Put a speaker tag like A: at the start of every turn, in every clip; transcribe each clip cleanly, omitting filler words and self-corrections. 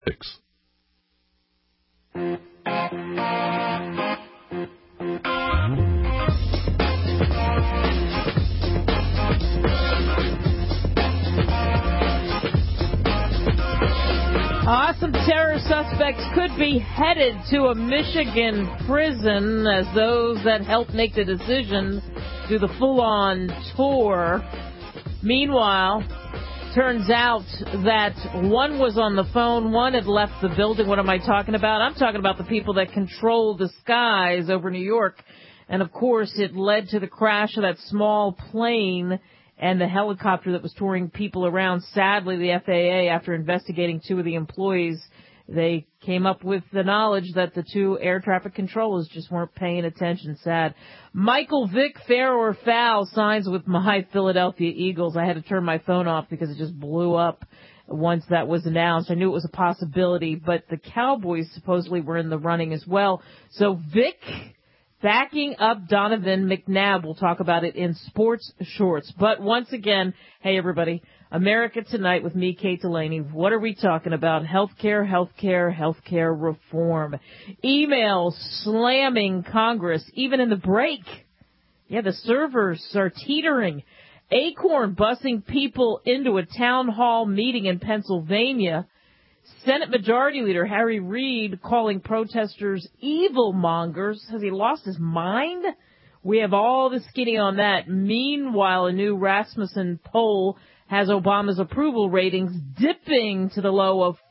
A: Some terror suspects could be headed to a Michigan prison as those that helped make the decision do the full-on tour. Meanwhile, turns out that one was on the phone, one had left the building. What am I talking about? I'm talking about the people that control the skies over New York. And, of course, it led to the crash of that small plane and the helicopter that was touring people around. Sadly, the FAA, after investigating two of the employees, they came up with the knowledge that the two air traffic controllers just weren't paying attention. Sad. Michael Vick, fair or foul, signs with my Philadelphia Eagles. I had to turn my phone off because it just blew up once that was announced. I knew it was a possibility, but the Cowboys supposedly were in the running as well. So Vick backing up Donovan McNabb. We'll talk about it in Sports Shorts. But once again, hey, everybody, America Tonight with me, Kate Delaney. What are we talking about? Healthcare reform. Emails slamming Congress, even in the break. Yeah, the servers are teetering. Acorn busing people into a town hall meeting in Pennsylvania. Senate Majority Leader Harry Reid calling protesters evil mongers. Has he lost his mind? We have all the skinny on that. Meanwhile, a new Rasmussen poll has Obama's approval ratings dipping to the low of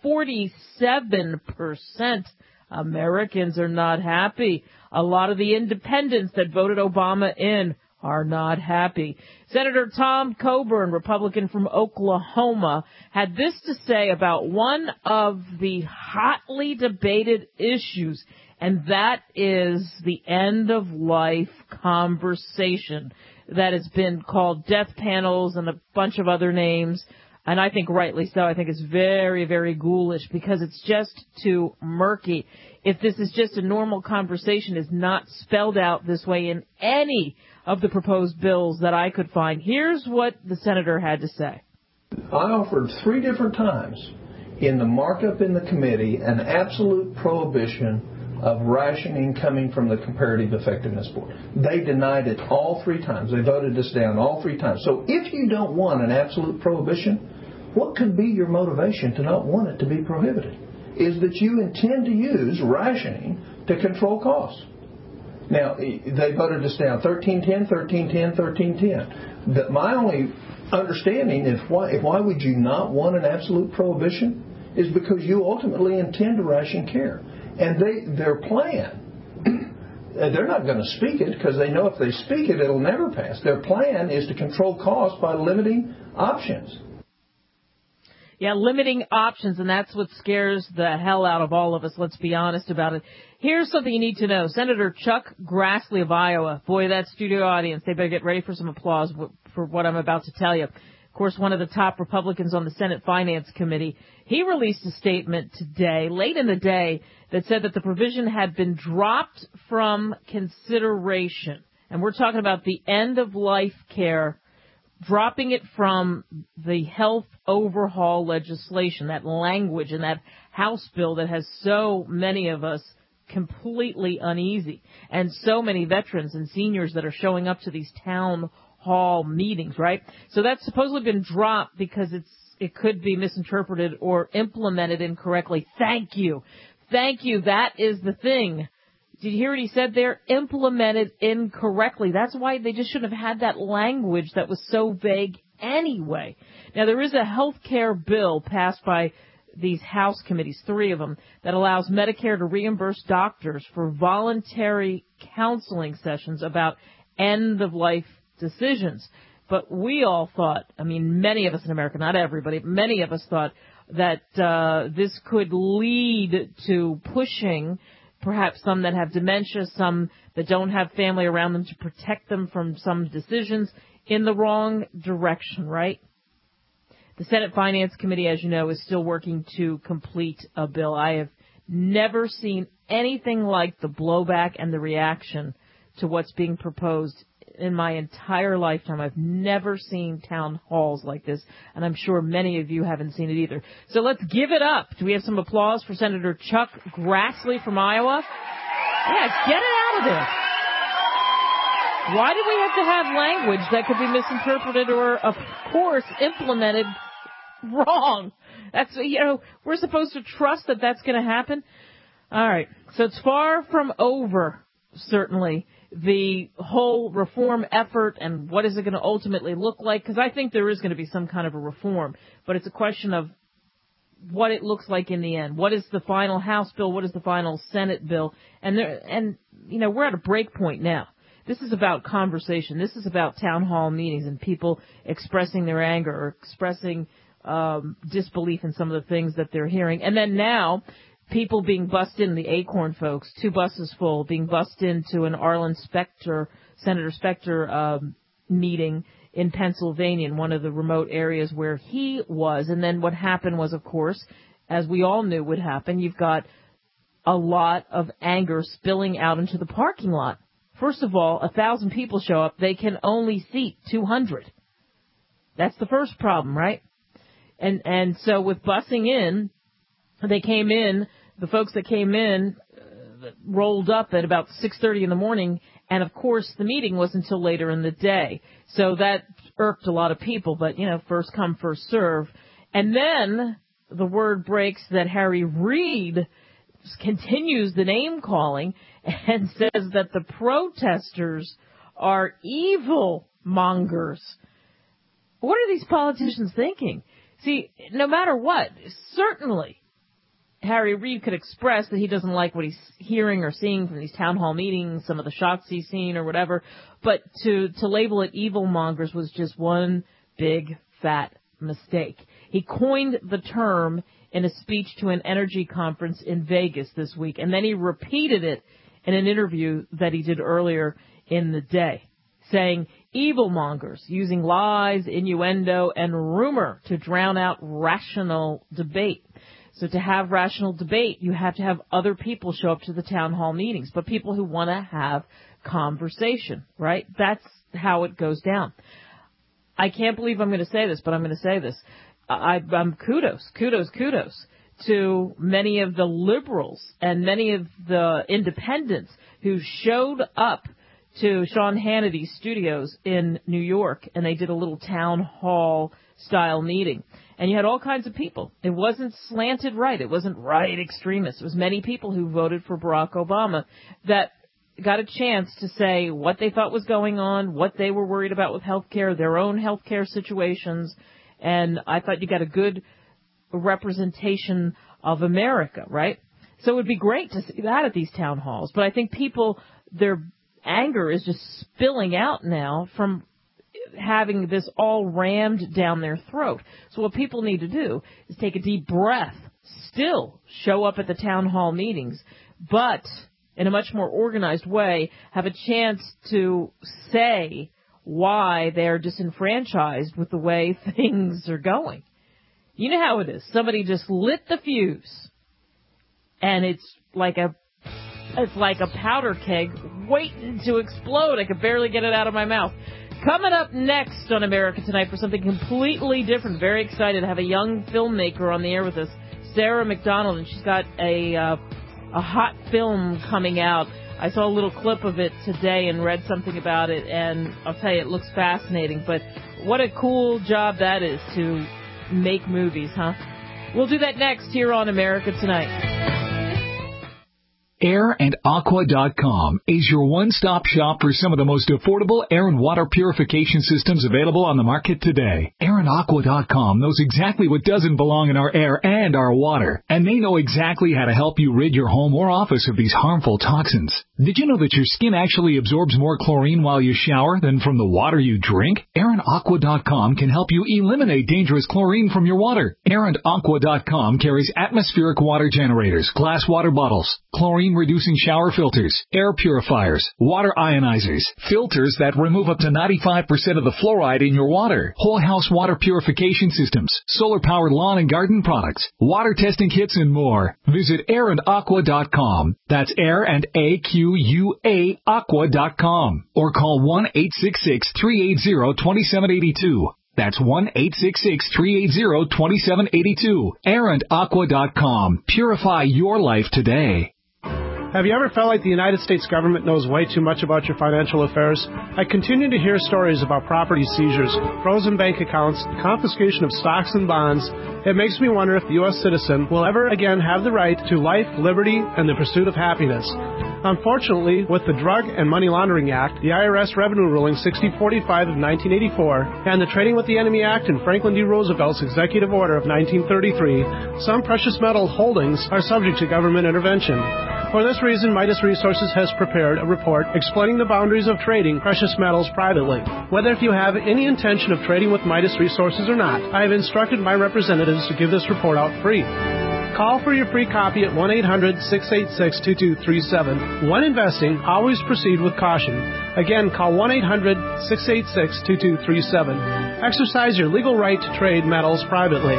A: 47%. Americans are not happy. A lot of the independents that voted Obama in are not happy. Senator Tom Coburn, Republican from Oklahoma, had this to say about one of the hotly debated issues, and that is the end-of-life conversation that has been called death panels and a bunch of other names, and I think rightly so. I think it's very, very ghoulish because it's just too murky. If this is just a normal conversation, it's not spelled out this way in any of the proposed bills that I could find. Here's what the senator had to say.
B: I offered 3 different times in the markup in the committee an absolute prohibition of rationing coming from the Comparative Effectiveness Board. They denied it all 3 times. They voted us down all 3 times. So if you don't want an absolute prohibition, what could be your motivation to not want it to be prohibited? Is that you intend to use rationing to control costs. Now, they voted us down 1310, 1310, 1310. My only understanding is why would you not want an absolute prohibition is because you ultimately intend to ration care. And their plan, they're not going to speak it because they know if they speak it, it'll never pass. Their plan is to control costs by limiting options.
A: Yeah, limiting options, and that's what scares the hell out of all of us. Let's be honest about it. Here's something you need to know. Senator Chuck Grassley of Iowa. Boy, that studio audience, they better get ready for some applause for what I'm about to tell you. Of course, one of the top Republicans on the Senate Finance Committee, he released a statement today, late in the day, that said that the provision had been dropped from consideration. And we're talking about the end-of-life care, dropping it from the health overhaul legislation, that language in that House bill that has so many of us completely uneasy, and so many veterans and seniors that are showing up to these town hall meetings, right? So that's supposedly been dropped because it could be misinterpreted or implemented incorrectly. Thank you. That is the thing. Did you hear what he said there? Implemented incorrectly. That's why they just shouldn't have had that language that was so vague anyway. Now, there is a health care bill passed by these House committees, 3 of them, that allows Medicare to reimburse doctors for voluntary counseling sessions about end-of-life decisions. But we all thought, many of us in America, not everybody, many of us thought that this could lead to pushing perhaps some that have dementia, some that don't have family around them to protect them from some decisions in the wrong direction, right? The Senate Finance Committee, as you know, is still working to complete a bill. I have never seen anything like the blowback and the reaction to what's being proposed in my entire lifetime. I've never seen town halls like this, and I'm sure many of you haven't seen it either. So let's give it up. Do we have some applause for Senator Chuck Grassley from Iowa? Yeah, get it out of there. Why do we have to have language that could be misinterpreted or, of course, implemented wrong? That's, we're supposed to trust that that's going to happen. All right. So it's far from over, certainly, the whole reform effort and what is it going to ultimately look like? Because I think there is going to be some kind of a reform, but it's a question of what it looks like in the end. What is the final House bill? What is the final Senate bill? And we're at a break point now. This is about conversation. This is about town hall meetings and people expressing their anger or expressing disbelief in some of the things that they're hearing. And then now, people being bussed in, the Acorn folks, 2 buses full, being bussed into an Arlen Specter, Senator Specter meeting in Pennsylvania, in one of the remote areas where he was. And then what happened was, of course, as we all knew would happen, you've got a lot of anger spilling out into the parking lot. First of all, 1,000 people show up. They can only seat 200. That's the first problem, right? And so with busing in, they came in, the folks that came in rolled up at about 6:30 in the morning, and of course the meeting was until later in the day. So that irked a lot of people, but, first come, first serve. And then the word breaks that Harry Reid continues the name calling and says that the protesters are evil mongers. What are these politicians thinking? See, no matter what, certainly Harry Reid could express that he doesn't like what he's hearing or seeing from these town hall meetings, some of the shots he's seen or whatever, but to label it evil mongers was just one big fat mistake. He coined the term in a speech to an energy conference in Vegas this week, and then he repeated it in an interview that he did earlier in the day, saying evil mongers, using lies, innuendo, and rumor to drown out rational debate. So to have rational debate, you have to have other people show up to the town hall meetings, but people who want to have conversation, right? That's how it goes down. I can't believe I'm going to say this, but I'm going to say this. I'm kudos to many of the liberals and many of the independents who showed up to Sean Hannity's studios in New York, and they did a little town hall style meeting. And you had all kinds of people. It wasn't slanted right. It wasn't right extremists. It was many people who voted for Barack Obama that got a chance to say what they thought was going on, what they were worried about with health care, their own health care situations. And I thought you got a good representation of America, right? So it would be great to see that at these town halls. But I think people, their anger is just spilling out now from having this all rammed down their throat. So what people need to do is take a deep breath, still show up at the town hall meetings, but in a much more organized way, have a chance to say why they're disenfranchised with the way things are going. You know how it is. Somebody just lit the fuse, and it's like a powder keg waiting to explode. I could barely get it out of my mouth. Coming up next on America Tonight for something completely different. Very excited to have a young filmmaker on the air with us, Sarah McDonald, and she's got a hot film coming out. I saw a little clip of it today and read something about it, and I'll tell you, it looks fascinating. But what a cool job that is to make movies, huh? We'll do that next here on America Tonight.
C: AirandAqua.com is your one-stop shop for some of the most affordable air and water purification systems available on the market today. AirandAqua.com knows exactly what doesn't belong in our air and our water, and they know exactly how to help you rid your home or office of these harmful toxins. Did you know that your skin actually absorbs more chlorine while you shower than from the water you drink? AirandAqua.com can help you eliminate dangerous chlorine from your water. AirandAqua.com carries atmospheric water generators, glass water bottles, chlorine steam-reducing shower filters, air purifiers, water ionizers, filters that remove up to 95% of the fluoride in your water, whole house water purification systems, solar-powered lawn and garden products, water testing kits, and more. Visit airandaqua.com. That's air and AQUA aqua.com. Or call 1-866-380-2782. That's 1-866-380-2782. airandaqua.com. Purify your life today.
D: Have you ever felt like the United States government knows way too much about your financial affairs? I continue to hear stories about property seizures, frozen bank accounts, confiscation of stocks and bonds. It makes me wonder if the U.S. citizen will ever again have the right to life, liberty, and the pursuit of happiness. Unfortunately, with the Drug and Money Laundering Act, the IRS Revenue Ruling 6045 of 1984, and the Trading with the Enemy Act and Franklin D. Roosevelt's Executive Order of 1933, some precious metal holdings are subject to government intervention. For this reason, Midas Resources has prepared a report explaining the boundaries of trading precious metals privately. Whether if you have any intention of trading with Midas Resources or not, I have instructed my representatives to give this report out free. Call for your free copy at 1-800-686-2237. When investing, always proceed with caution. Again, call 1-800-686-2237. Exercise your legal right to trade metals privately.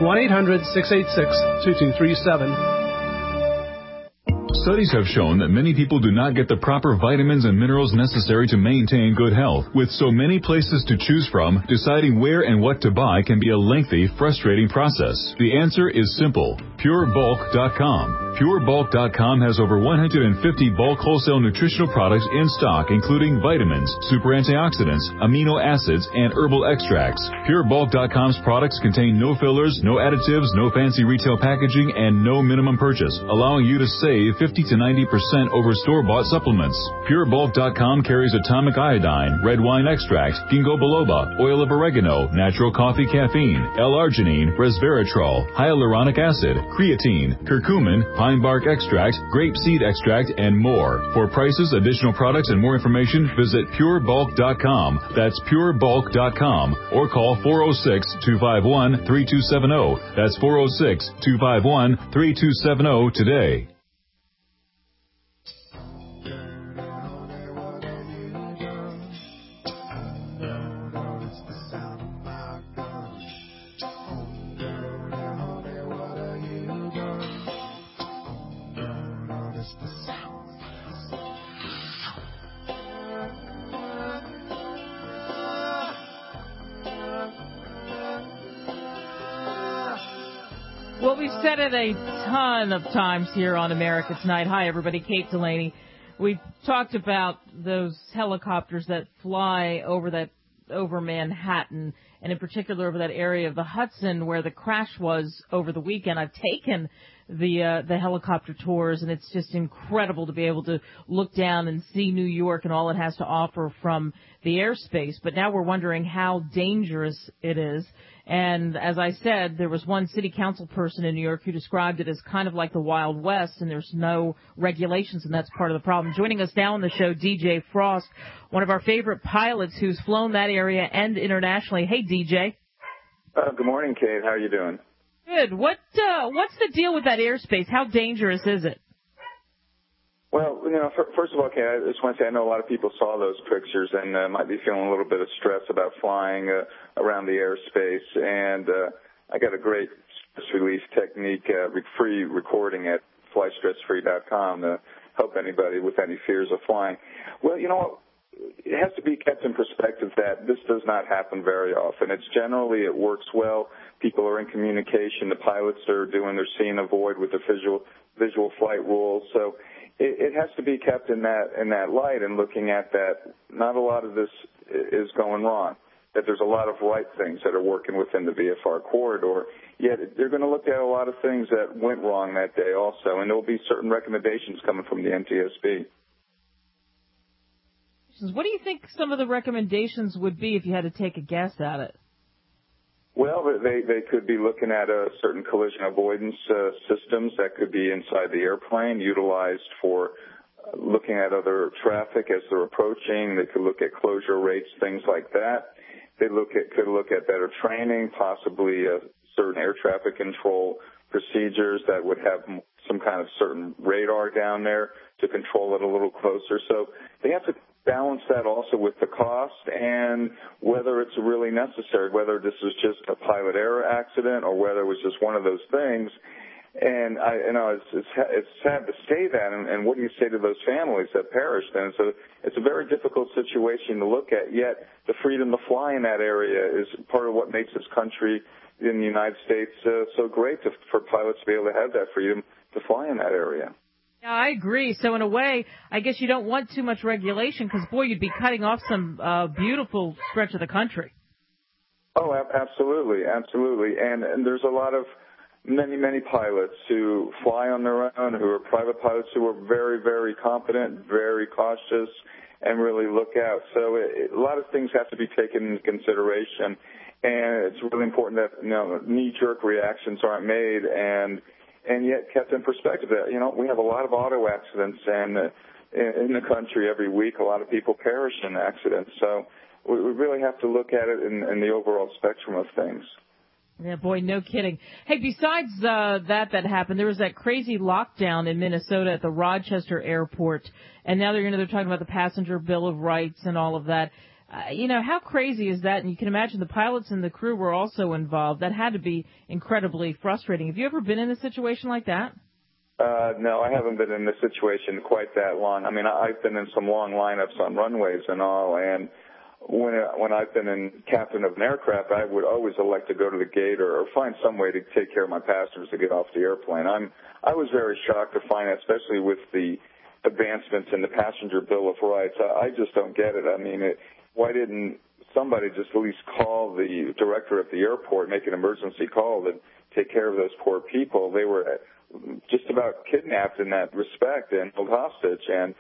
D: 1-800-686-2237.
E: Studies have shown that many people do not get the proper vitamins and minerals necessary to maintain good health. With so many places to choose from, deciding where and what to buy can be a lengthy, frustrating process. The answer is simple. PureBulk.com. PureBulk.com has over 150 bulk wholesale nutritional products in stock, including vitamins, super antioxidants, amino acids, and herbal extracts. PureBulk.com's products contain no fillers, no additives, no fancy retail packaging, and no minimum purchase, allowing you to save 50 to 90% over store-bought supplements. PureBulk.com carries atomic iodine, red wine extract, ginkgo biloba, oil of oregano, natural coffee caffeine, L-arginine, resveratrol, hyaluronic acid, creatine, curcumin, pine bark extract, grape seed extract, and more. For prices, additional products, and more information, visit PureBulk.com. That's PureBulk.com. Or call 406-251-3270. That's 406-251-3270 today.
A: Well, we've said it a ton of times here on America Tonight. Hi, everybody. Kate Delaney. We've talked about those helicopters that fly over Manhattan, and in particular over that area of the Hudson where the crash was over the weekend. I've taken the helicopter tours, and it's just incredible to be able to look down and see New York and all it has to offer from the airspace. But now we're wondering how dangerous it is. And as I said, there was one city council person in New York who described it as kind of like the Wild West, and there's no regulations, and that's part of the problem. Joining us now on the show, DJ Frost, one of our favorite pilots who's flown that area and internationally. Hey, DJ.
F: Good morning, Kate. How are you doing?
A: Good. What's the deal with that airspace? How dangerous is it?
F: Well, first of all, Kate, I just want to say I know a lot of people saw those pictures and might be feeling a little bit of stress about flying around the airspace. And I got a great stress relief technique, free recording at flystressfree.com to help anybody with any fears of flying. Well, you know what? It has to be kept in perspective that this does not happen very often. It works well. People are in communication. The pilots are doing their see and avoid with the visual flight rules. So it has to be kept in that light and looking at that. Not a lot of this is going wrong. That there's a lot of right things that are working within the VFR corridor. Yet they're going to look at a lot of things that went wrong that day also, and there will be certain recommendations coming from the NTSB.
A: What do you think some of the recommendations would be if you had to take a guess at it?
F: Well, they could be looking at certain collision avoidance systems that could be inside the airplane, utilized for looking at other traffic as they're approaching. They could look at closure rates, things like that. They could look at better training, possibly certain air traffic control procedures that would have some kind of certain radar down there to control it a little closer. So they have to balance that also with the cost and whether it's really necessary, whether this was just a pilot error accident or whether it was just one of those things. And it's sad to say that. And what do you say to those families that perished? And it's a very difficult situation to look at. Yet the freedom to fly in that area is part of what makes this country in the United States so great for pilots to be able to have that freedom to fly in that area.
A: Yeah, I agree. So in a way, I guess you don't want too much regulation because, boy, you'd be cutting off some beautiful stretch of the country.
F: Oh, absolutely, absolutely. And there's a lot of many pilots who fly on their own, who are private pilots who are very, very competent, very cautious, and really look out. So a lot of things have to be taken into consideration, and it's really important that knee-jerk reactions aren't made and yet kept in perspective that, we have a lot of auto accidents and in the country every week. A lot of people perish in accidents. So we really have to look at it in the overall spectrum of things.
A: Yeah, boy, no kidding. Hey, besides that happened, there was that crazy lockdown in Minnesota at the Rochester airport, and now they're talking about the passenger Bill of Rights and all of that. How crazy is that? And you can imagine the pilots and the crew were also involved. That had to be incredibly frustrating. Have you ever been in a situation like that?
F: No, I haven't been in this situation quite that long. I mean, I've been in some long lineups on runways and all, and when I've been in captain of an aircraft, I would always elect to go to the gate or find some way to take care of my passengers to get off the airplane. I was very shocked to find that, especially with the advancements in the passenger Bill of Rights. I just don't get it. I mean, why didn't somebody just at least call the director of the airport, make an emergency call to take care of those poor people? They were just about kidnapped in that respect and held hostage, and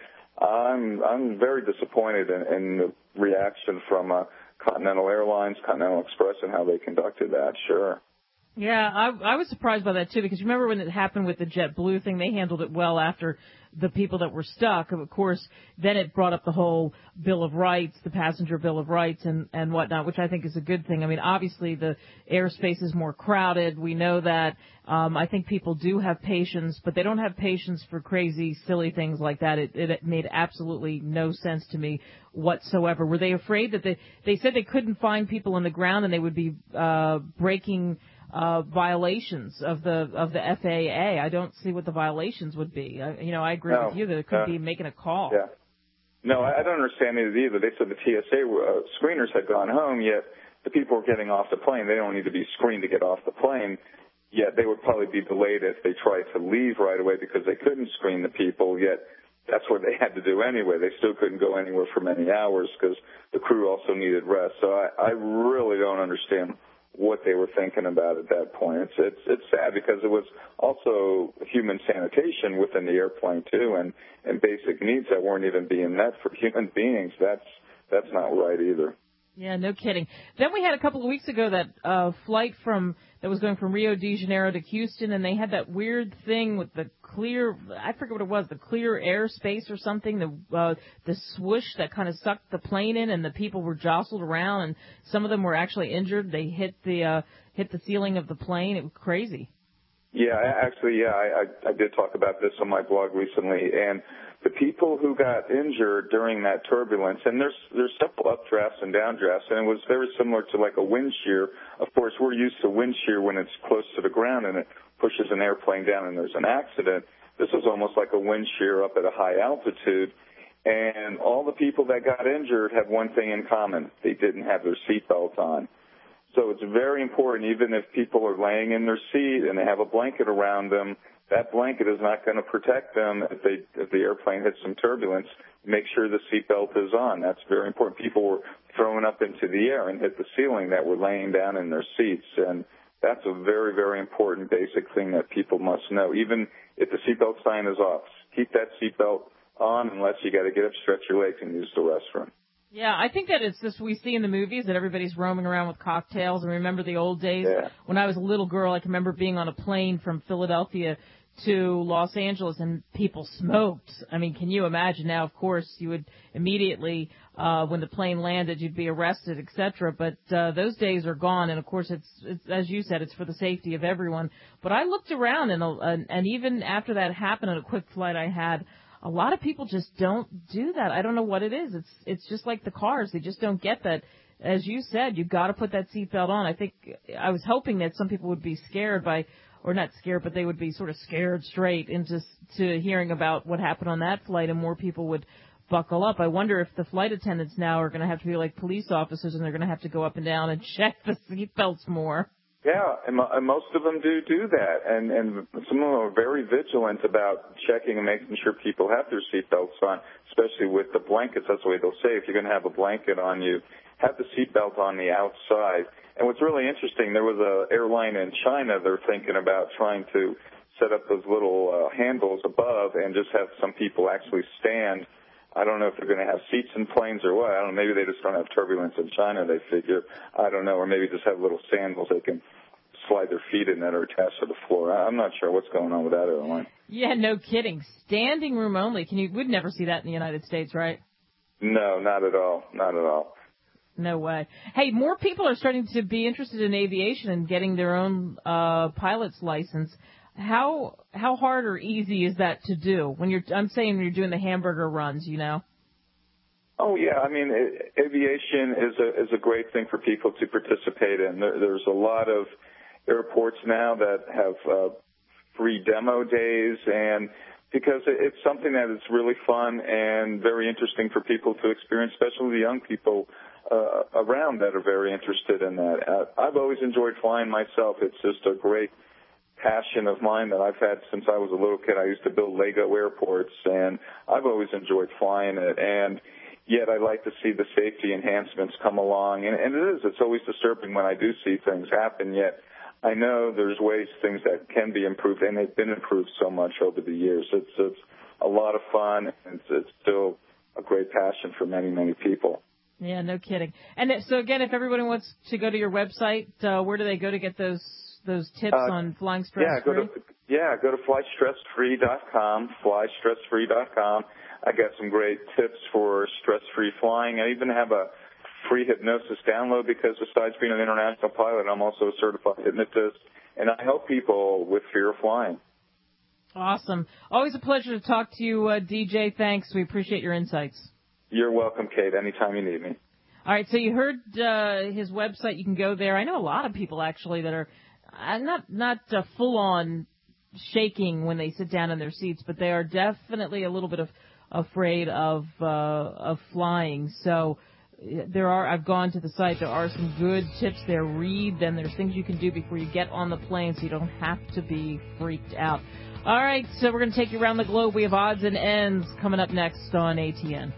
F: I'm very disappointed in the reaction from Continental Airlines, Continental Express, and how they conducted that. Sure.
A: Yeah, I was surprised by that, too, because you remember when it happened with the JetBlue thing, they handled it well after the people that were stuck. Of course, then it brought up the whole Bill of Rights, the passenger Bill of Rights and whatnot, which I think is a good thing. I mean, obviously, the airspace is more crowded. We know that. I think people do have patience, but they don't have patience for crazy, silly things like that. It made absolutely no sense to me whatsoever. Were they afraid that they said they couldn't find people on the ground and they would be breaking violations of the FAA? I don't see what the violations would be. I agree with you that it could be making a call.
F: Yeah. No, I don't understand it either. They said the TSA screeners had gone home, yet the people were getting off the plane. They don't need to be screened to get off the plane, yet they would probably be delayed if they tried to leave right away because they couldn't screen the people, yet that's what they had to do anyway. They still couldn't go anywhere for many hours because the crew also needed rest. So I really don't understand what they were thinking about at that point. It's sad because it was also human sanitation within the airplane too, and basic needs that weren't even being met for human beings. That's not right either.
A: Yeah, no kidding. Then we had a couple of weeks ago that flight that was going from Rio de Janeiro to Houston, and they had that weird thing with the clear, I forget what it was, the clear airspace or something, the swoosh that kind of sucked the plane in, and the people were jostled around, and some of them were actually injured. They hit the ceiling of the plane. It was crazy.
F: Yeah, actually, I did talk about this on my blog recently, and the people who got injured during that turbulence, and there's several updrafts and downdrafts, and it was very similar to like a wind shear. Of course, we're used to wind shear when it's close to the ground and it pushes an airplane down and there's an accident. This was almost like a wind shear up at a high altitude, and all the people that got injured have one thing in common. They didn't have their seatbelts on. So it's very important, even if people are laying in their seat and they have a blanket around them, that blanket is not going to protect them if the airplane hits some turbulence. Make sure the seatbelt is on. That's very important. People were thrown up into the air and hit the ceiling that were laying down in their seats, and that's a very, very important basic thing that people must know. Even if the seatbelt sign is off, keep that seatbelt on unless you got to get up, stretch your legs, and use the restroom.
A: Yeah, I think that it's just we see in the movies that everybody's roaming around with cocktails. And remember the old days when I was a little girl, I can remember being on a plane from Philadelphia to Los Angeles and people smoked. I mean, can you imagine? Now, of course, you would immediately, when the plane landed, you'd be arrested, etc. But those days are gone, and of course, it's as you said, it's for the safety of everyone. But I looked around, and even after that happened on a quick flight I had, a lot of people just don't do that. I don't know what it is. It's just like the cars; they just don't get that. As you said, you've got to put that seatbelt on. I think I was hoping that some people would be scared by, or not scared, but they would be sort of scared straight into hearing about what happened on that flight, and more people would buckle up. I wonder if the flight attendants now are going to have to be like police officers, and they're going to have to go up and down and check the seatbelts more.
F: Yeah, and most of them do that, and some of them are very vigilant about checking and making sure people have their seatbelts on, especially with the blankets. That's the way they'll say if you're going to have a blanket on you, have the seatbelt on the outside. And what's really interesting, there was an airline in China, they're thinking about trying to set up those little handles above and just have some people actually stand. I don't know if they're going to have seats in planes or what. I don't know. Maybe they just don't have turbulence in China, they figure. I don't know. Or maybe just have little sandals they can slide their feet in that are attached to the floor. I'm not sure what's going on with that airline.
A: Yeah, no kidding. Standing room only. We'd never see that in the United States, right?
F: No, not at all. Not at all.
A: No way. Hey, more people are starting to be interested in aviation and getting their own pilot's license. How hard or easy is that to do? When you're doing the hamburger runs, you know.
F: Oh yeah, I mean, aviation is a great thing for people to participate in. There's a lot of airports now that have free demo days, and because it's something that is really fun and very interesting for people to experience, especially the young people around that are very interested in that. I've always enjoyed flying myself. It's just a great passion of mine that I've had since I was a little kid. I used to build Lego airports, and I've always enjoyed flying it. And yet I like to see the safety enhancements come along. And it's always disturbing when I do see things happen, yet I know there's ways things that can be improved, and they've been improved so much over the years. It's a lot of fun, and it's still a great passion for many, many people.
A: Yeah, no kidding. And so again, if everybody wants to go to your website, where do they go to get those tips on flying stress-free?
F: Go to flystressfree.com, flystressfree.com. I got some great tips for stress-free flying. I even have a free hypnosis download because besides being an international pilot, I'm also a certified hypnotist, and I help people with fear of flying.
A: Awesome. Always a pleasure to talk to you, DJ. Thanks. We appreciate your insights.
F: You're welcome, Kate, anytime you need me.
A: All right, so you heard his website. You can go there. I know a lot of people, actually, that are not full-on shaking when they sit down in their seats, but they are definitely a little bit afraid of flying. So I've gone to the site. There are some good tips there. Read them. There's things you can do before you get on the plane so you don't have to be freaked out. All right, so we're going to take you around the globe. We have odds and ends coming up next on ATN.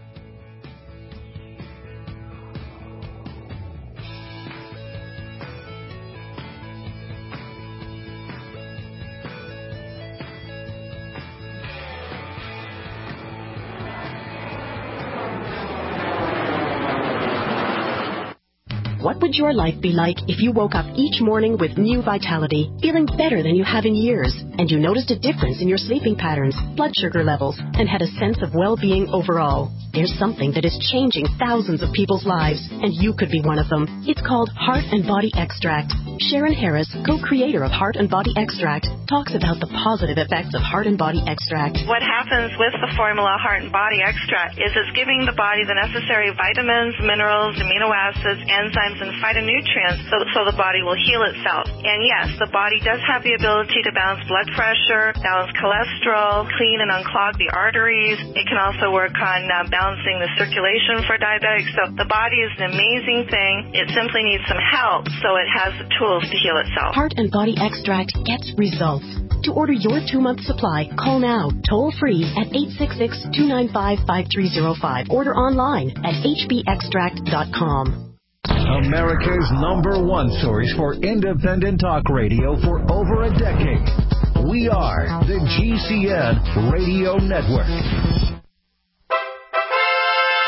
G: What would your life be like if you woke up each morning with new vitality, feeling better than you have in years, and you noticed a difference in your sleeping patterns, blood sugar levels, and had a sense of well-being overall? There's something that is changing thousands of people's lives, and you could be one of them. It's called Heart and Body Extract. Sharon Harris, co-creator of Heart and Body Extract, talks about the positive effects of Heart and Body Extract.
H: What happens with the formula Heart and Body Extract is it's giving the body the necessary vitamins, minerals, amino acids, enzymes, and phytonutrients so the body will heal itself. And yes, the body does have the ability to balance blood pressure, balance cholesterol, clean and unclog the arteries. It can also work on balancing the circulation for diabetics. So the body is an amazing thing. It simply needs some help so it has the tools to heal itself.
G: Heart and Body Extract gets results. To order your 2-month supply, call now, toll-free at 866-295-5305. Order online at hbextract.com.
I: America's #1 source for independent talk radio for over a decade. We are the GCN Radio Network.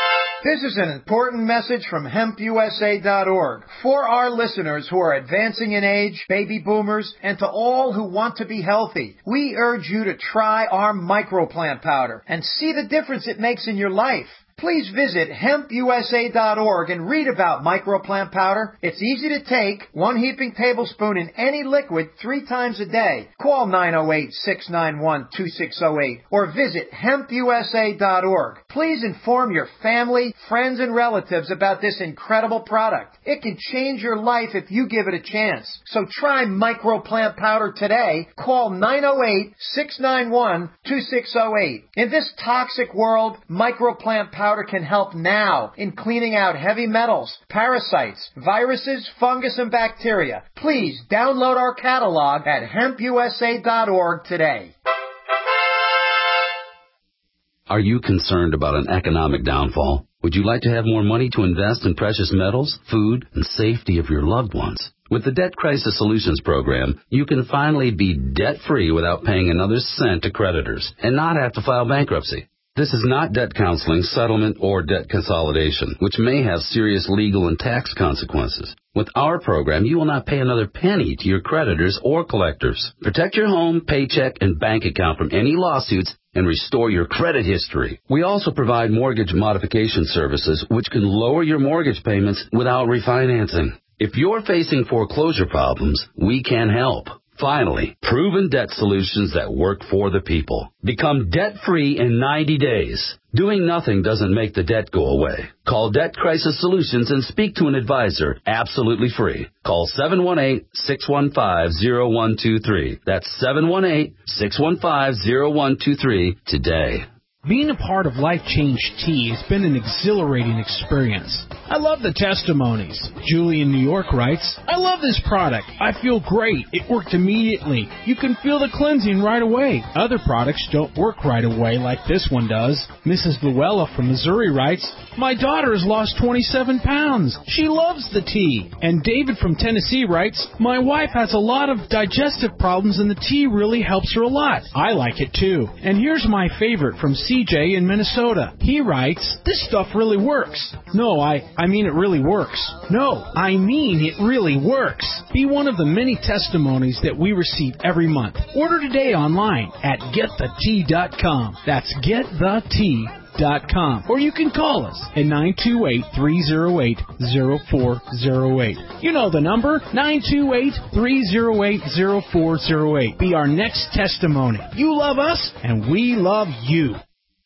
J: This is an important message from HempUSA.org for our listeners who are advancing in age, baby boomers, and to all who want to be healthy. We urge you to try our microplant powder and see the difference it makes in your life. Please visit HempUSA.org and read about microplant powder. It's easy to take, 1 heaping tablespoon in any liquid 3 times a day. Call 908-691-2608 or visit HempUSA.org. Please inform your family, friends, and relatives about this incredible product. It can change your life if you give it a chance. So try microplant powder today. Call 908-691-2608. In this toxic world, microplant powder can help now in cleaning out heavy metals, parasites, viruses, fungus, and bacteria. Please download our catalog at HempUSA.org today.
K: Are you concerned about an economic downfall? Would you like to have more money to invest in precious metals, food, and safety of your loved ones? With the Debt Crisis Solutions Program, you can finally be debt-free without paying another cent to creditors and not have to file bankruptcy. This is not debt counseling, settlement, or debt consolidation, which may have serious legal and tax consequences. With our program, you will not pay another penny to your creditors or collectors. Protect your home, paycheck, and bank account from any lawsuits and restore your credit history. We also provide mortgage modification services, which can lower your mortgage payments without refinancing. If you're facing foreclosure problems, we can help. Finally, proven debt solutions that work for the people. Become debt-free in 90 days. Doing nothing doesn't make the debt go away. Call Debt Crisis Solutions and speak to an advisor absolutely free. Call 718-615-0123. That's 718-615-0123 today.
L: Being a part of Life Change Tea has been an exhilarating experience. I love the testimonies. Julie in New York writes, I love this product. I feel great. It worked immediately. You can feel the cleansing right away. Other products don't work right away like this one does. Mrs. Luella from Missouri writes, my daughter has lost 27 pounds. She loves the tea. And David from Tennessee writes, my wife has a lot of digestive problems and the tea really helps her a lot. I like it too. And here's my favorite from CJ in Minnesota. He writes, this stuff really works. No, I mean it really works. No, I mean it really works. Be one of the many testimonies that we receive every month. Order today online at getthetea.com. That's getthetea.com. Or you can call us at 928-308-0408. You know the number, 928-308-0408. Be our next testimony. You love us, and we love you.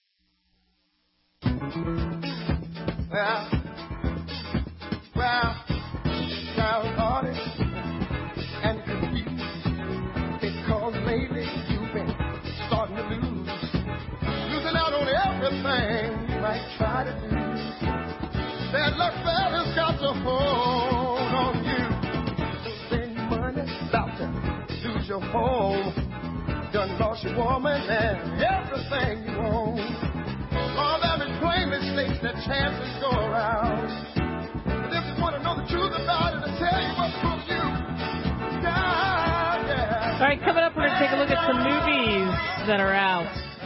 M: Well, downhearted and confused because lately you've been starting to losing out on everything you might try to do. That luck fella's got to hold on you. Spend money, about to lose your home, done lost your woman and everything you own. All that is plain mistakes that chances go around. Want to know the truth about it and tell you what took you down, yeah.
A: All right, coming up, we're going to take a look at some movies that are out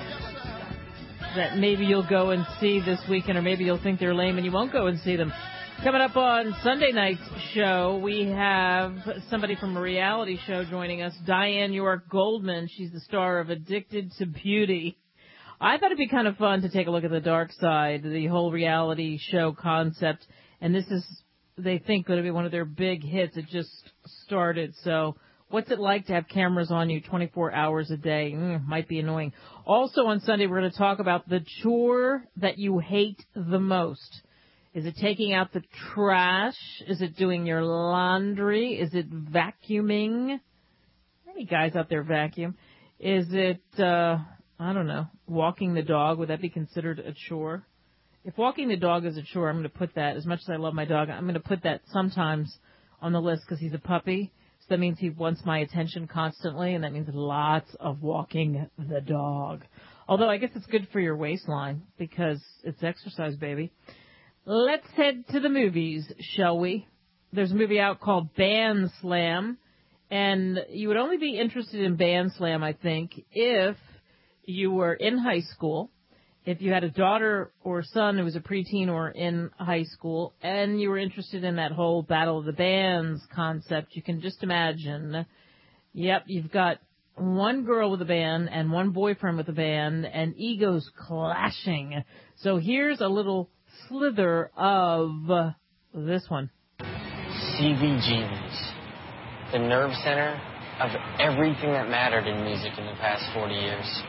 A: that maybe you'll go and see this weekend, or maybe you'll think they're lame and you won't go and see them. Coming up on Sunday night's show, we have somebody from a reality show joining us, Diane York Goldman. She's the star of Addicted to Beauty. I thought it'd be kind of fun to take a look at the dark side, the whole reality show concept, and this is, they think, going to be one of their big hits. It just started. So what's it like to have cameras on you 24 hours a day? Might be annoying. Also on Sunday, we're going to talk about the chore that you hate the most. Is it taking out the trash? Is it doing your laundry? Is it vacuuming? Any guys out there vacuum? Is it, I don't know, walking the dog? Would that be considered a chore? If walking the dog is a chore, I'm going to put that, as much as I love my dog, I'm going to put that sometimes on the list because he's a puppy. So that means he wants my attention constantly, and that means lots of walking the dog. Although I guess it's good for your waistline because it's exercise, baby. Let's head to the movies, shall we? There's a movie out called Band Slam, and you would only be interested in Band Slam, I think, if you were in high school if you had a daughter or son who was a preteen or in high school and you were interested in that whole Battle of the Bands concept, you can just imagine, yep, you've got one girl with a band and one boyfriend with a band and egos clashing. So here's a little slither of this one.
N: CBGBs, the nerve center of everything that mattered in music in the past 40 years.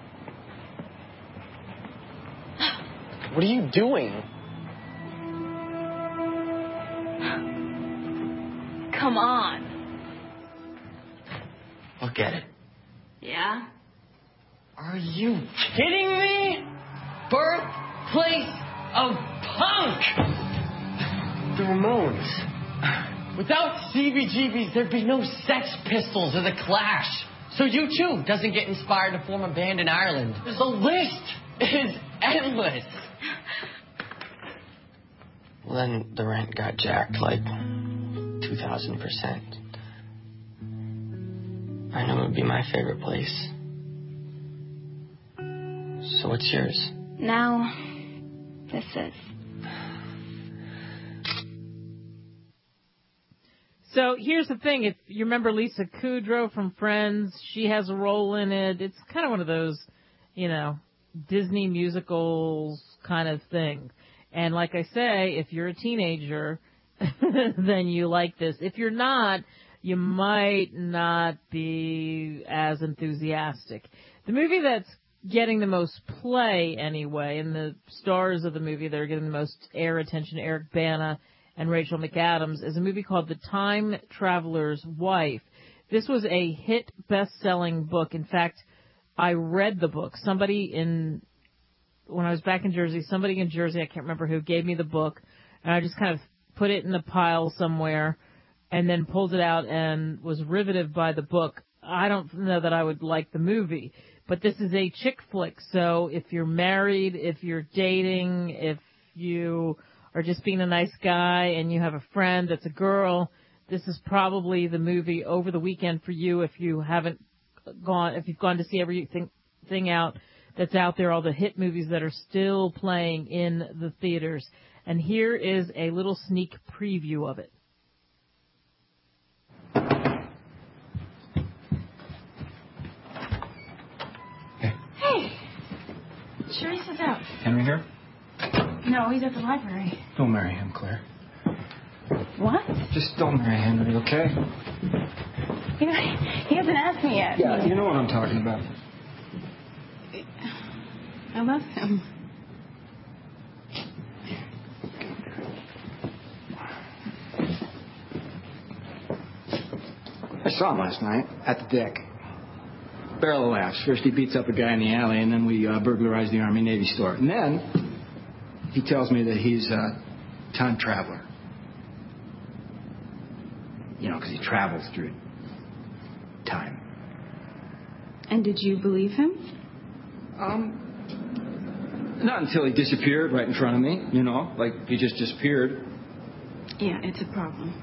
N: What are you doing?
O: Come on.
N: Look at it.
O: Yeah?
N: Are you kidding me? Birthplace of punk! The Ramones. Without CBGBs, there'd be no Sex Pistols or The Clash. So U2 doesn't get inspired to form a band in Ireland. The list is endless. Well, then the rent got jacked like 2,000%. I know it would be my favorite place. So what's yours?
O: Now, this is.
A: So here's the thing. If you remember Lisa Kudrow from Friends, she has a role in it. It's kind of one of those, Disney musicals kind of thing. And like I say, if you're a teenager, then you like this. If you're not, you might not be as enthusiastic. The movie that's getting the most play anyway, and the stars of the movie that are getting the most air attention, Eric Bana and Rachel McAdams, is a movie called The Time Traveler's Wife. This was a hit best-selling book. In fact, I read the book. When I was back in Jersey, somebody in Jersey, I can't remember who, gave me the book, and I just kind of put it in a pile somewhere and then pulled it out and was riveted by the book. I don't know that I would like the movie, but this is a chick flick, so if you're married, if you're dating, if you are just being a nice guy and you have a friend that's a girl, this is probably the movie over the weekend for you if you've gone to see everything out that's out there, all the hit movies that are still playing in the theaters. And here is a little sneak preview of it.
O: Hey! Sharice is out.
P: Henry here?
O: No, he's at the library.
P: Don't marry him, Claire.
O: What?
P: Just don't marry Henry, okay?
O: He hasn't asked me yet.
P: Yeah, you know what I'm talking about.
O: I love him.
P: I saw him last night at the deck. Barrel of laughs. First he beats up a guy in the alley, and then we burglarize the Army-Navy store. And then he tells me that he's a time traveler. Because he travels through time.
O: And did you believe him?
P: Not until he disappeared right in front of me, like he just disappeared.
O: Yeah, it's a problem.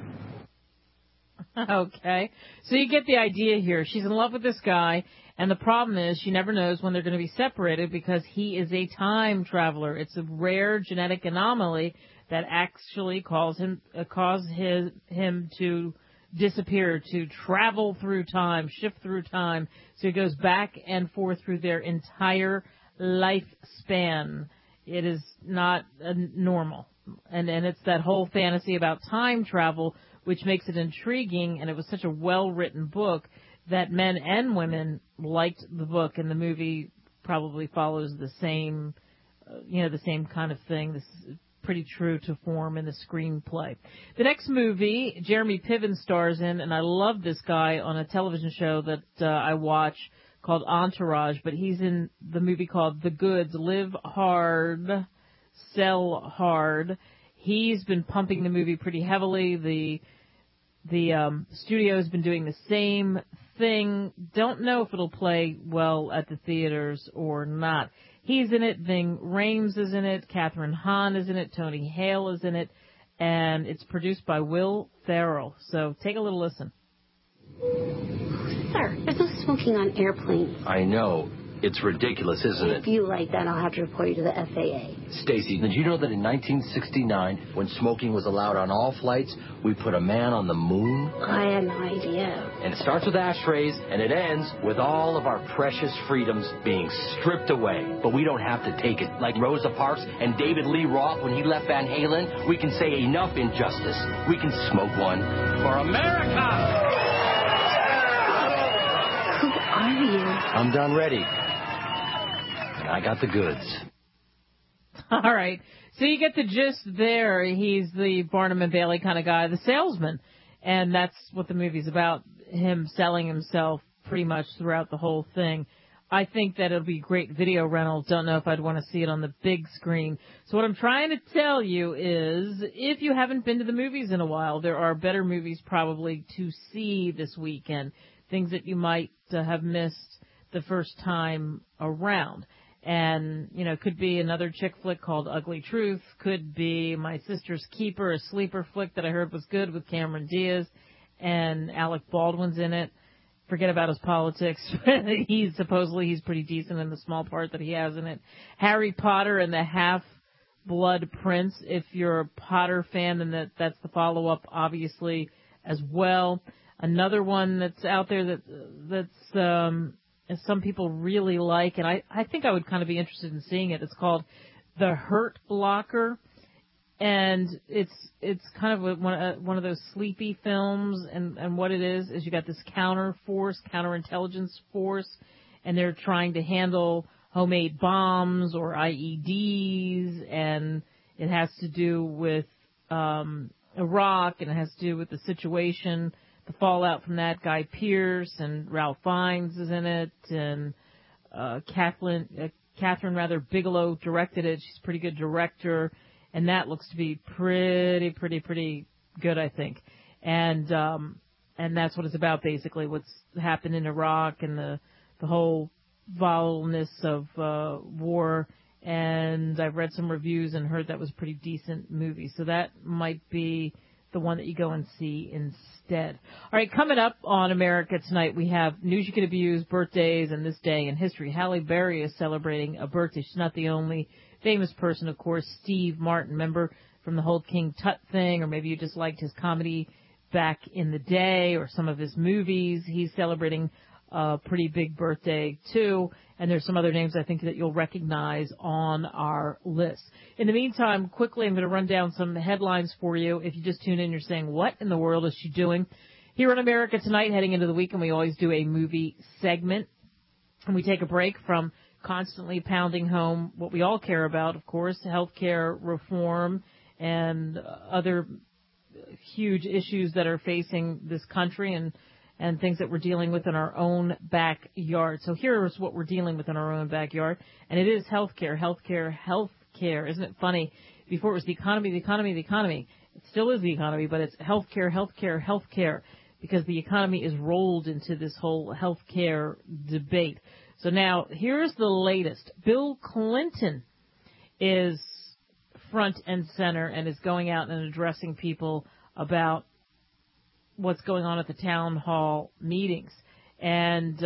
A: Okay. So you get the idea here. She's in love with this guy, and the problem is she never knows when they're going to be separated because he is a time traveler. It's a rare genetic anomaly that actually causes him to disappear, to travel through time, shift through time. So he goes back and forth through their entire lifespan. It is not normal. And it's that whole fantasy about time travel, which makes it intriguing, and it was such a well-written book that men and women liked the book, and the movie probably follows the same, the same kind of thing. This is pretty true to form in the screenplay. The next movie, Jeremy Piven stars in, and I love this guy on a television show that I watch called Entourage, but he's in the movie called The Goods, Live Hard, Sell Hard. He's been pumping the movie pretty heavily. The studio has been doing the same thing. Don't know if it'll play well at the theaters or not. He's in it. Ving Rhames is in it. Catherine Hahn is in it. Tony Hale is in it. And it's produced by Will Ferrell. So take a little listen.
Q: Sir, there's no smoking on airplanes.
R: I know.
Q: It's ridiculous, isn't it?
R: If you like that, I'll have to report you to the FAA.
Q: Stacy, did you know that in 1969, when smoking was allowed on all flights, we put a man on the moon?
R: I had no idea.
Q: And it starts with ashtrays, and it ends with all of our precious freedoms being stripped away. But we don't have to take it. Like Rosa Parks and David Lee Roth when he left Van Halen, we can say enough injustice. We can smoke one for America!
R: Who are you?
Q: I'm done ready. And I got the goods.
A: All right. So you get the gist there. He's the Barnum and Bailey kind of guy, the salesman. And that's what the movie's about, him selling himself pretty much throughout the whole thing. I think that it'll be great video rental. Don't know if I'd want to see it on the big screen. So what I'm trying to tell you is, if you haven't been to the movies in a while, there are better movies probably to see this weekend. Things that you might have missed the first time around. And, you know, it could be another chick flick called Ugly Truth. Could be My Sister's Keeper, a sleeper flick that I heard was good with Cameron Diaz and Alec Baldwin's in it. Forget about his politics. He's pretty decent in the small part that he has in it. Harry Potter and the Half-Blood Prince. If you're a Potter fan, then that's the follow-up, obviously, as well. Another one that's out there that's some people really like, and I think I would kind of be interested in seeing it. It's called The Hurt Locker, and it's kind of one of those sleepy films, and what it is you got this counterintelligence force, and they're trying to handle homemade bombs or IEDs, and it has to do with Iraq, and it has to do with the situation, the fallout from that. Guy Pearce and Ralph Fiennes is in it, and Catherine Bigelow directed it. She's a pretty good director, and that looks to be pretty good, I think. And that's what it's about, basically, what's happened in Iraq and the whole volatileness of war. And I've read some reviews and heard that was a pretty decent movie. So that might be the one that you go and see instead. All right, coming up on America Tonight, we have News You Could Abuse, birthdays, and this day in history. Halle Berry is celebrating a birthday. She's not the only famous person, of course. Steve Martin, remember from the whole King Tut thing, or maybe you just liked his comedy back in the day, or some of his movies. He's celebrating a pretty big birthday, too. And there's some other names I think that you'll recognize on our list. In the meantime, quickly, I'm going to run down some headlines for you. If you just tune in, you're saying, what in the world is she doing? Here on America Tonight, heading into the weekend, we always do a movie segment. And we take a break from constantly pounding home what we all care about, of course, healthcare reform and other huge issues that are facing this country and things that we're dealing with in our own backyard. So here's what we're dealing with in our own backyard, and it is healthcare. Isn't it funny? Before it was the economy. It still is the economy, but it's healthcare, because the economy is rolled into this whole healthcare debate. So now, here's the latest. Bill Clinton is front and center and is going out and addressing people about what's going on at the town hall meetings. And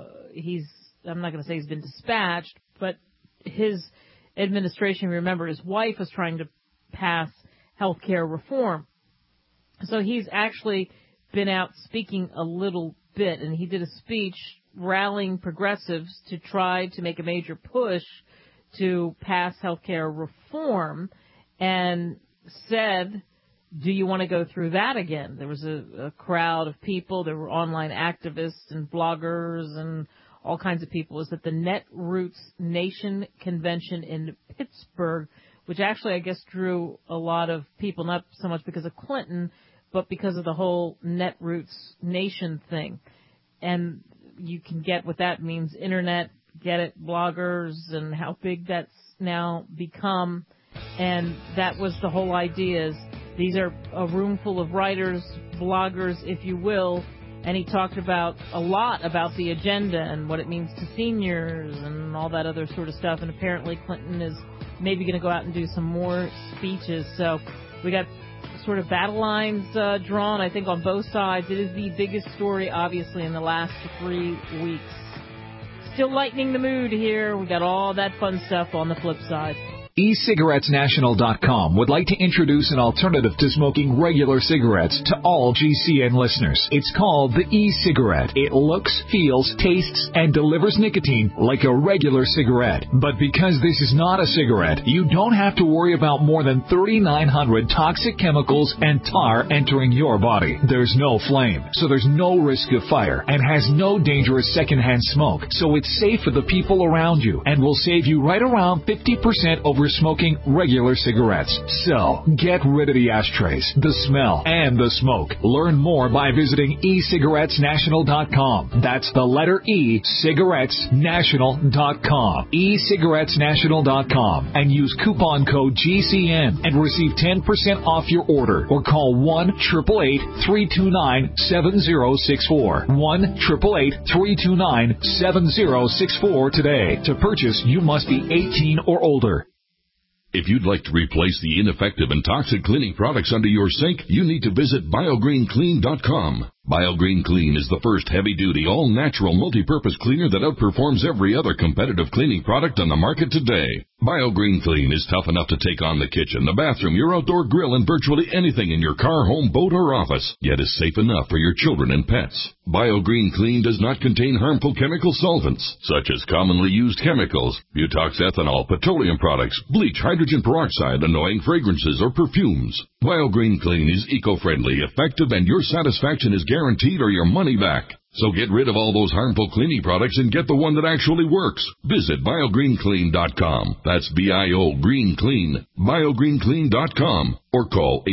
A: I'm not going to say he's been dispatched, but his administration, remember, his wife was trying to pass health care reform. So he's actually been out speaking a little bit, and he did a speech rallying progressives to try to make a major push to pass health care reform, and said, do you want to go through that again? There was a crowd of people. There were online activists and bloggers and all kinds of people. It was at the Netroots Nation convention in Pittsburgh, which actually I guess drew a lot of people, not so much because of Clinton, but because of the whole Netroots Nation thing. And you can get what that means, internet, get it, bloggers, and how big that's now become. And that was the whole idea, is these are a room full of writers, bloggers, if you will, and he talked about a lot about the agenda and what it means to seniors and all that other sort of stuff. And apparently Clinton is maybe going to go out and do some more speeches. So we got sort of battle lines drawn, I think, on both sides. It is the biggest story, obviously, in the last 3 weeks. still lightening the mood here. We got all that fun stuff on the flip side.
C: eCigarettesNational.com would like to introduce an alternative to smoking regular cigarettes to all GCN listeners. It's called the e-cigarette. It looks, feels, tastes, and delivers nicotine like a regular cigarette. But because this is not a cigarette, you don't have to worry about more than 3,900 toxic chemicals and tar entering your body. There's no flame, so there's no risk of fire, and has no dangerous secondhand smoke, so it's safe for the people around you and will save you right around 50% over smoking regular cigarettes. So, get rid of the ashtrays, the smell, and the smoke. Learn more by visiting eCigarettesNational.com. That's the letter E, cigarettesnational.com. eCigarettesNational.com. And use coupon code GCN and receive 10% off your order. Or call 1-888-329-7064. 1-888-329-7064 today. To purchase, you must be 18 or older.
S: If you'd like to replace the ineffective and toxic cleaning products under your sink, you need to visit BioGreenClean.com. BioGreen Clean is the first heavy-duty, all-natural, multi-purpose cleaner that outperforms every other competitive cleaning product on the market today. BioGreen Clean is tough enough to take on the kitchen, the bathroom, your outdoor grill, and virtually anything in your car, home, boat, or office, yet is safe enough for your children and pets. BioGreen Clean does not contain harmful chemical solvents, such as commonly used chemicals, butox ethanol, petroleum products, bleach, hydrogen peroxide, annoying fragrances, or perfumes. BioGreen Clean is eco-friendly, effective, and your satisfaction is guaranteed or your money back. So get rid of all those harmful cleaning products and get the one that actually works. Visit BioGreenClean.com. That's B-I-O Green Clean. BioGreenClean.com. Or call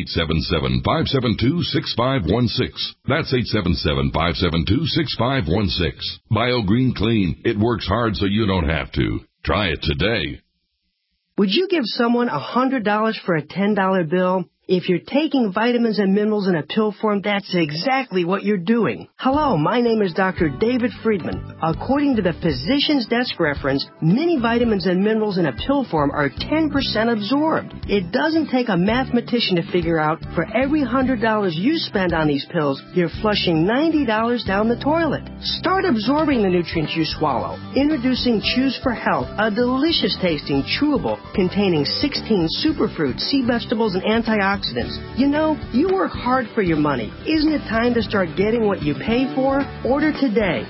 S: 877-572-6516. That's 877-572-6516. BioGreen Clean. It works hard so you don't have to. Try it today.
T: Would you give someone $100 for a $10 bill? If you're taking vitamins and minerals in a pill form, that's exactly what you're doing. Hello, my name is Dr. David Friedman. According to the Physician's Desk reference, many vitamins and minerals in a pill form are 10% absorbed. It doesn't take a mathematician to figure out for every $100 you spend on these pills, you're flushing $90 down the toilet. Start absorbing the nutrients you swallow. Introducing Choose for Health, a delicious tasting chewable containing 16 superfruits, sea vegetables, and antioxidants. You know, you work hard for your money. Isn't it time to start getting what you pay for? Order today.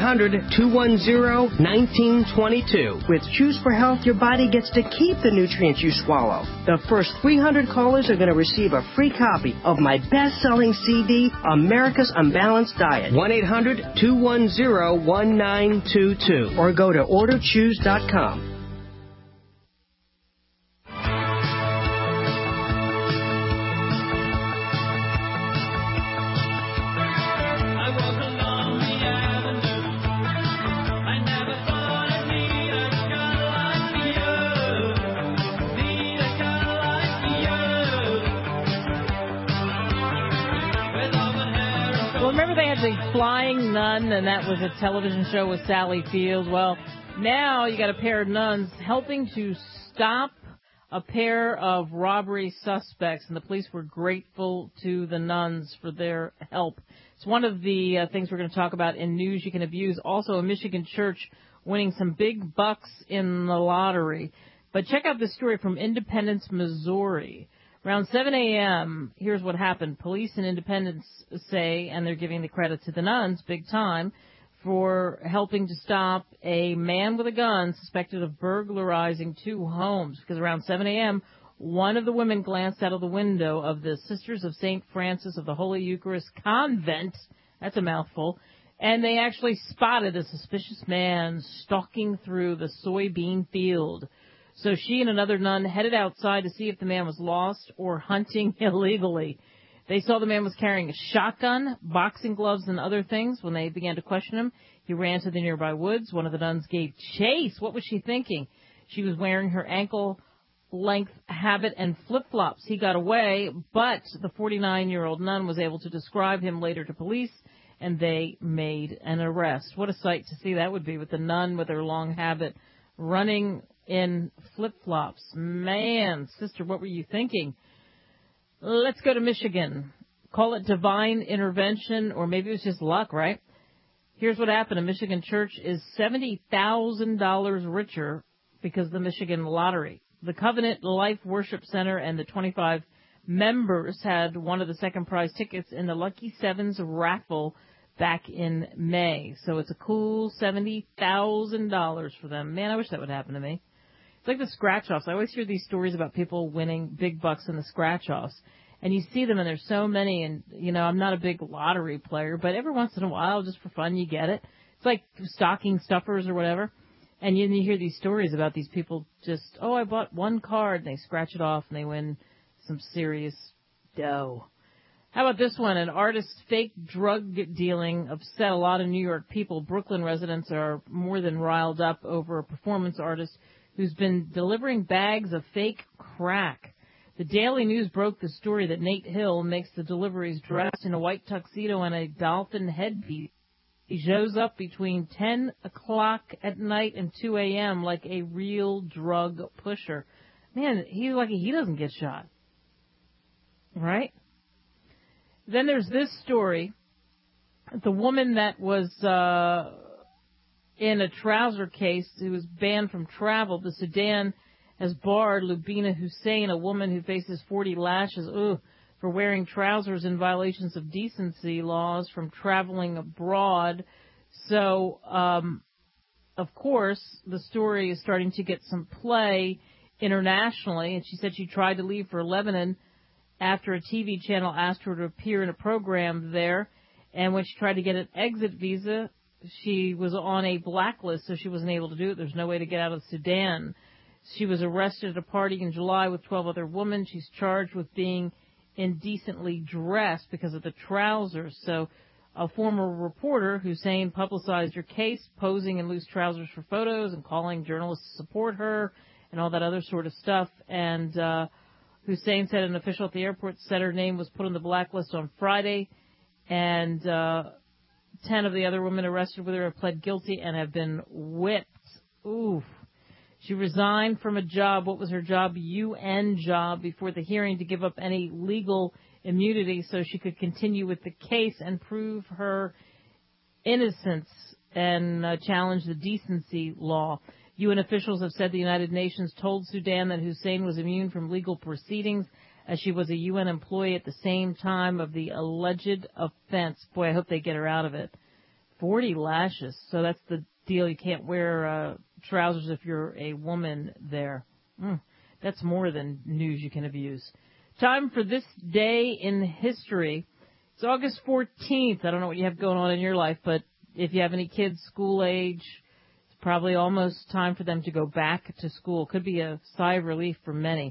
T: 1-800-210-1922. With Choose for Health, your body gets to keep the nutrients you swallow. The first 300 callers are going to receive a free copy of my best-selling CD, America's Unbalanced Diet. 1-800-210-1922. Or go to orderchoose.com.
A: Flying Nun, and that was a television show with Sally Fields. Well, now you got a pair of nuns helping to stop a pair of robbery suspects, and the police were grateful to the nuns for their help. It's one of the things we're going to talk about in News You Can Abuse. Also, a Michigan church winning some big bucks in the lottery. But check out this story from Independence, Missouri. Around 7 a.m., here's what happened. Police in Independence say, and they're giving the credit to the nuns big time, for helping to stop a man with a gun suspected of burglarizing two homes. Because around 7 a.m., one of the women glanced out of the window of the Sisters of St. Francis of the Holy Eucharist Convent, that's a mouthful, and they actually spotted a suspicious man stalking through the soybean field. So she and another nun headed outside to see if the man was lost or hunting illegally. They saw the man was carrying a shotgun, boxing gloves, and other things. When they began to question him, he ran to the nearby woods. One of the nuns gave chase. What was she thinking? She was wearing her ankle-length habit and flip-flops. He got away, but the 49-year-old nun was able to describe him later to police, and they made an arrest. What a sight to see that would be, with the nun with her long habit running in flip-flops. Man, sister, what were you thinking? Let's go to Michigan. Call it divine intervention, or maybe it was just luck, right? Here's what happened. A Michigan church is $70,000 richer because of the Michigan lottery. The Covenant Life Worship Center and the 25 members had one of the second prize tickets in the Lucky Sevens raffle back in May. So it's a cool $70,000 for them. Man, I wish that would happen to me. It's like the scratch-offs. I always hear these stories about people winning big bucks in the scratch-offs. And you see them, and there's so many, and, you know, I'm not a big lottery player, but every once in a while, just for fun, you get it. It's like stocking stuffers or whatever. And you hear these stories about these people just, oh, I bought one card, and they scratch it off, and they win some serious dough. How about this one? An artist's fake drug dealing upset a lot of New York people. Brooklyn residents are more than riled up over a performance artist who's been delivering bags of fake crack. The Daily News broke the story that Nate Hill makes the deliveries dressed in a white tuxedo and a dolphin headpiece. He shows up between 10 o'clock at night and 2 a.m. like a real drug pusher. Man, he's lucky he doesn't get shot. Right? Then there's this story. The woman that was in a trouser case who was banned from travel, the Sudan has barred Lubina Hussein, a woman who faces 40 lashes for wearing trousers in violations of decency laws, from traveling abroad. So, of course, the story is starting to get some play internationally, and she said she tried to leave for Lebanon after a TV channel asked her to appear in a program there, and when she tried to get an exit visa, she was on a blacklist, so she wasn't able to do it. There's no way to get out of Sudan. She was arrested at a party in July with 12 other women. She's charged with being indecently dressed because of the trousers. So a former reporter, Hussein, publicized her case, posing in loose trousers for photos and calling journalists to support her and all that other sort of stuff. And Hussein said an official at the airport said her name was put on the blacklist on Friday, and 10 of the other women arrested with her have pled guilty and have been whipped. Oof. She resigned from a job. What was her job? UN job, before the hearing, to give up any legal immunity so she could continue with the case and prove her innocence and challenge the decency law. UN officials have said the United Nations told Sudan that Hussein was immune from legal proceedings as she was a UN employee at the same time of the alleged offense. Boy, I hope they get her out of it. 40 lashes. So that's the deal. You can't wear trousers if you're a woman there. That's more than news you can abuse. Time for this day in history. It's August 14th. I don't know what you have going on in your life, but if you have any kids school age, it's probably almost time for them to go back to school. Could be a sigh of relief for many.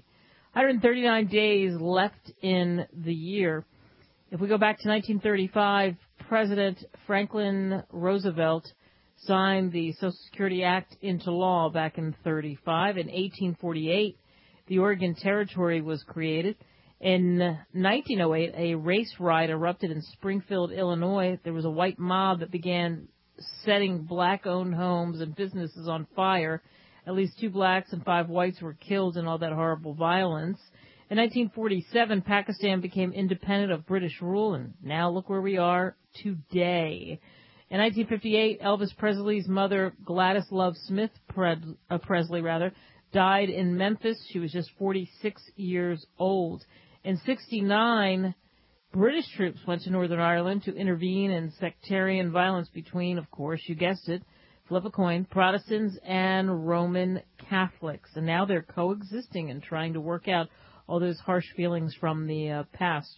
A: 139 days left in the year. If we go back to 1935, President Franklin Roosevelt signed the Social Security Act into law back in 35. In 1848, the Oregon Territory was created. In 1908, a race riot erupted in Springfield, Illinois. There was a white mob that began setting black-owned homes and businesses on fire. At least 2 blacks and 5 whites were killed in all that horrible violence. In 1947, Pakistan became independent of British rule, and now look where we are today. In 1958, Elvis Presley's mother, Gladys Love Smith Presley, died in Memphis. She was just 46 years old. In 1969, British troops went to Northern Ireland to intervene in sectarian violence between, of course, you guessed it, flip a coin, Protestants and Roman Catholics. And now they're coexisting and trying to work out all those harsh feelings from the past.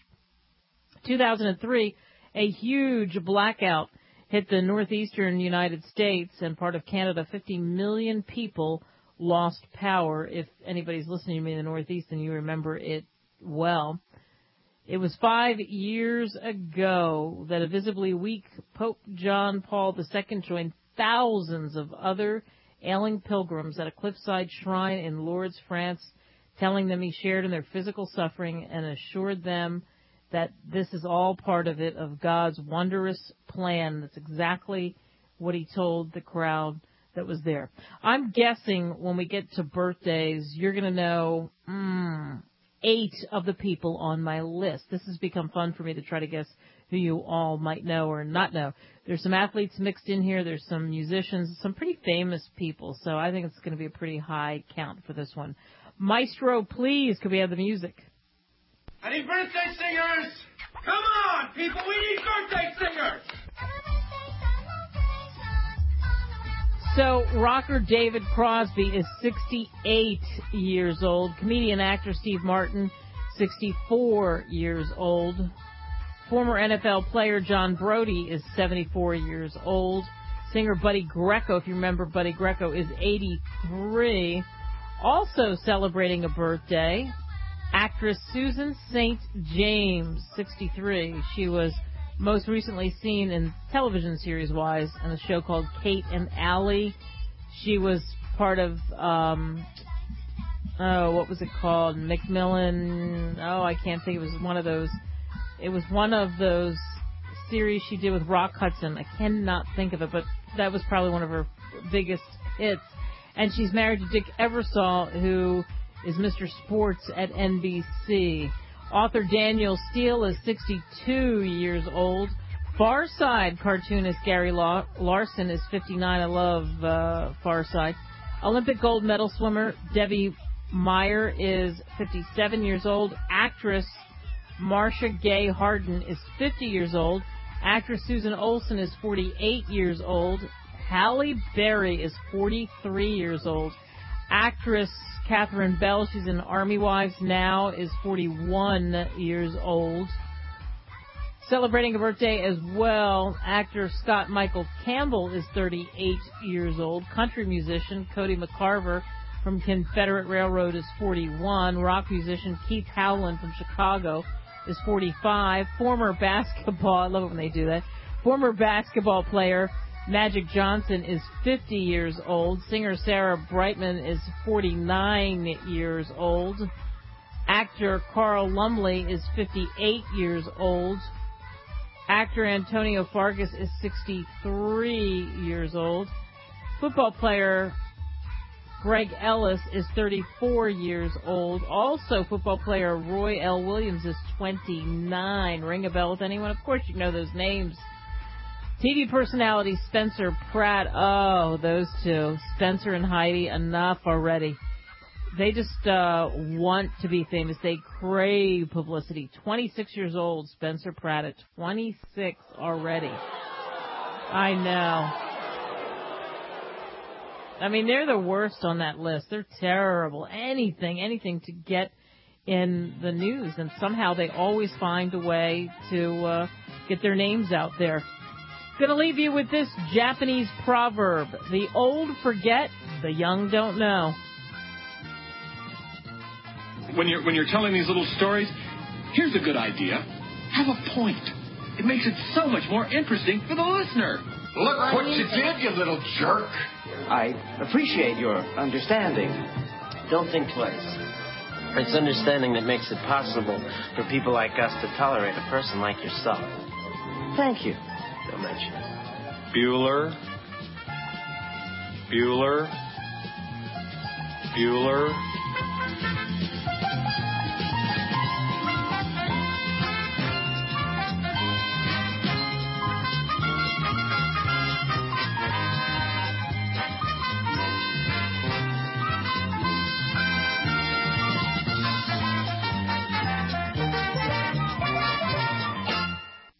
A: 2003, a huge blackout hit the northeastern United States and part of Canada. 50 million people lost power. If anybody's listening to me in the Northeast, then you remember it well. It was 5 years ago that a visibly weak Pope John Paul II joined thousands of other ailing pilgrims at a cliffside shrine in Lourdes, France, telling them he shared in their physical suffering and assured them that this is all part of it, of God's wondrous plan. That's exactly what he told the crowd that was there. I'm guessing when we get to birthdays, you're going to know 8 of the people on my list. This has become fun for me to try to guess who you all might know or not know. There's some athletes mixed in here. There's some musicians, some pretty famous people. So I think it's going to be a pretty high count for this one. Maestro, please, could we have the music?
N: I need birthday singers! Come on, people, we need birthday singers!
A: So, rocker David Crosby is 68 years old. Comedian actor Steve Martin, 64 years old. Former NFL player John Brody is 74 years old. Singer Buddy Greco, if you remember Buddy Greco, is 83. Also celebrating a birthday, actress Susan St. James, 63. She was most recently seen in television series-wise in a show called Kate and Allie. She was part of, what was it called? Macmillan. I can't think. It was one of those series she did with Rock Hudson. I cannot think of it, but that was probably one of her biggest hits. And she's married to Dick Ebersol, who is Mr. Sports at NBC. Author Daniel Steele is 62 years old. Far Side cartoonist Gary Larson is 59. I love Far Side. Olympic gold medal swimmer Debbie Meyer is 57 years old. Actress Marcia Gay Harden is 50 years old. Actress Susan Olsen is 48 years old. Halle Berry is 43 years old. Actress Catherine Bell, she's in Army Wives now, is 41 years old. Celebrating a birthday as well, actor Scott Michael Campbell is 38 years old. Country musician Cody McCarver from Confederate Railroad is 41. Rock musician Keith Howland from Chicago is 45. Former basketball, I love it when they do that, former basketball player Magic Johnson is 50 years old. Singer Sarah Brightman is 49 years old. Actor Carl Lumley is 58 years old. Actor Antonio Fargas is 63 years old. Football player Greg Ellis is 34 years old. Also, football player Roy L. Williams is 29. Ring a bell with anyone? Of course you know those names. TV personality Spencer Pratt. Oh, those two. Spencer and Heidi, enough already. They just want to be famous. They crave publicity. 26 years old, Spencer Pratt at 26 already. I know. I mean, they're the worst on that list. They're terrible. Anything to get in the news. And somehow they always find a way to get their names out there. Going to leave you with this Japanese proverb. The old forget, the young don't know.
U: When you're telling these little stories, here's a good idea. Have a point. It makes it so much more interesting for the listener.
V: Look what you did, you little jerk.
Q: I appreciate your understanding. Don't think twice. It's understanding that makes it possible for people like us to tolerate a person like yourself. Thank you. Don't mention it.
U: Bueller. Bueller. Bueller.